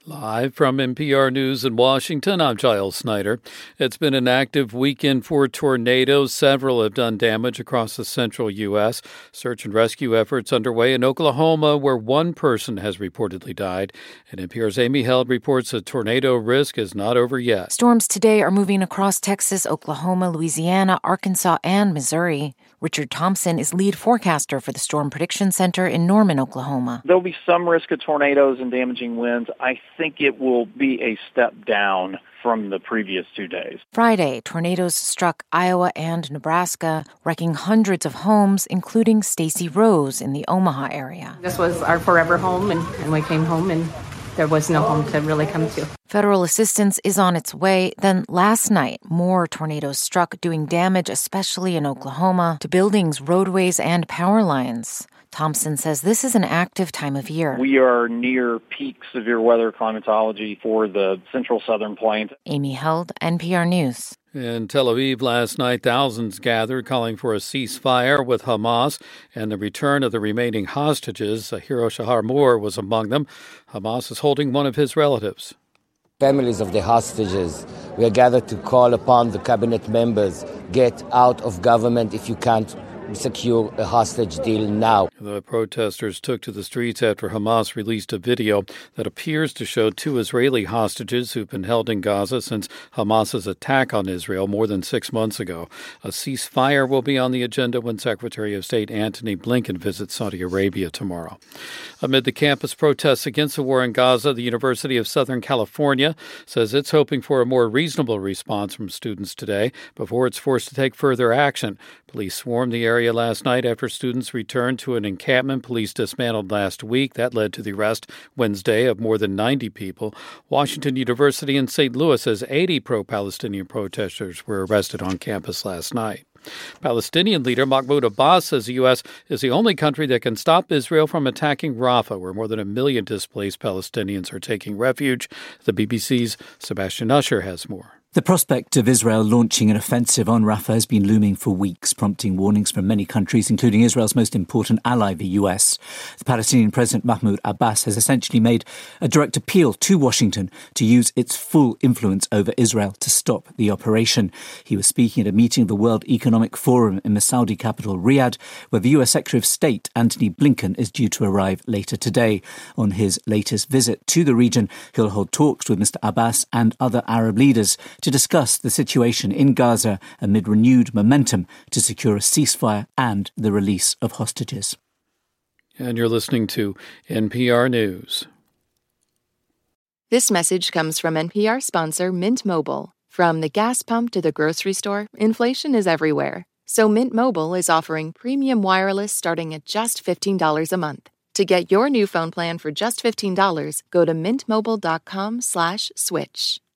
Live from NPR News in Washington, I'm Giles Snyder. It's been an active weekend for tornadoes. Several have done damage across the central U.S. Search and rescue efforts underway in Oklahoma, where one person has reportedly died. And NPR's Amy Held reports the tornado risk is not over yet. Storms today are moving across Texas, Oklahoma, Louisiana, Arkansas, and Missouri. Richard Thompson is lead forecaster for the Storm Prediction Center in Norman, Oklahoma. There'll be some risk of tornadoes and damaging winds. I think it will be a step down from the previous 2 days. Friday, tornadoes struck Iowa and Nebraska, wrecking hundreds of homes, including Stacy Rose in the Omaha area. This was our forever home, and we came home, and there was no home to really come to. Federal assistance is on its way. Then last night, more tornadoes struck, doing damage, especially in Oklahoma, to buildings, roadways, and power lines. Thompson says this is an active time of year. We are near peak severe weather climatology for the central southern plains. Amy Held, NPR News. In Tel Aviv last night, thousands gathered calling for a ceasefire with Hamas and the return of the remaining hostages. Hiro Shahar Moore was among them. Hamas is holding one of his relatives. Families of the hostages, we are gathered to call upon the cabinet members, get out of government if you can't secure a hostage deal now. The protesters took to the streets after Hamas released a video that appears to show 2 Israeli hostages who've been held in Gaza since Hamas's attack on Israel more than 6 months ago. A ceasefire will be on the agenda when Secretary of State Antony Blinken visits Saudi Arabia tomorrow. Amid the campus protests against the war in Gaza, the University of Southern California says it's hoping for a more reasonable response from students today before it's forced to take further action. Police swarmed the area last night after students returned to an encampment police dismantled last week. That led to the arrest Wednesday of more than 90 people. Washington University in St. Louis says 80 pro-Palestinian protesters were arrested on campus last night. Palestinian leader Mahmoud Abbas says the U.S. is the only country that can stop Israel from attacking Rafah, where more than 1 million displaced Palestinians are taking refuge. The BBC's Sebastian Usher has more. The prospect of Israel launching an offensive on Rafah has been looming for weeks, prompting warnings from many countries, including Israel's most important ally, the US. The Palestinian President Mahmoud Abbas has essentially made a direct appeal to Washington to use its full influence over Israel to stop the operation. He was speaking at a meeting of the World Economic Forum in the Saudi capital, Riyadh, where the US Secretary of State, Antony Blinken, is due to arrive later today. On his latest visit to the region, he'll hold talks with Mr. Abbas and other Arab leaders to discuss the situation in Gaza amid renewed momentum to secure a ceasefire and the release of hostages. And you're listening to NPR News. This message comes from NPR sponsor Mint Mobile. From the gas pump to the grocery store, inflation is everywhere. So Mint Mobile is offering premium wireless starting at just $15 a month. To get your new phone plan for just $15, go to mintmobile.com/switch.